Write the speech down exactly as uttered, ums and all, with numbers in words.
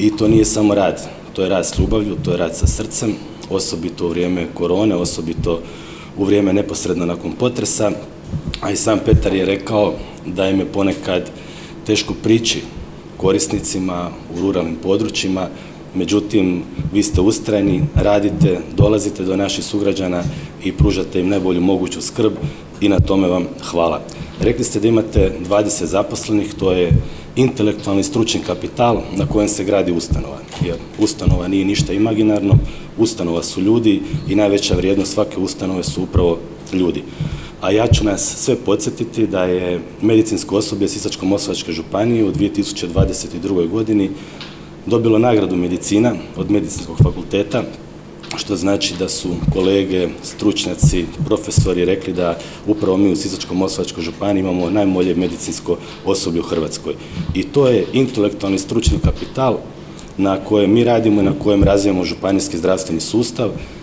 I to nije samo rad, to je rad s ljubavlju, to je rad sa srcem, osobito u vrijeme korone, osobito u vrijeme neposredno nakon potresa, a i sam Petar je rekao da im je ponekad teško prići korisnicima u ruralnim područjima, međutim, vi ste ustrajni, radite, dolazite do naših sugrađana i pružate im najbolju moguću skrb i na tome vam hvala. Rekli ste da imate dvadeset zaposlenih, to je intelektualni stručni kapital na kojem se gradi ustanova, jer ustanova nije ništa imaginarno, ustanova su ljudi i najveća vrijednost svake ustanove su upravo ljudi. A ja ću nas sve podsjetiti da je medicinsko osoblje Sisačko-moslavačke županije u dvije tisuće dvadeset drugoj godini dobilo nagradu medicina od Medicinskog fakulteta, što znači da su kolege, stručnjaci, profesori rekli da upravo mi u Sisačko-moslavačkoj županiji imamo najbolje medicinsko osoblje u Hrvatskoj. I to je intelektualni stručni kapital na kojem mi radimo i na kojem razvijamo županijski zdravstveni sustav.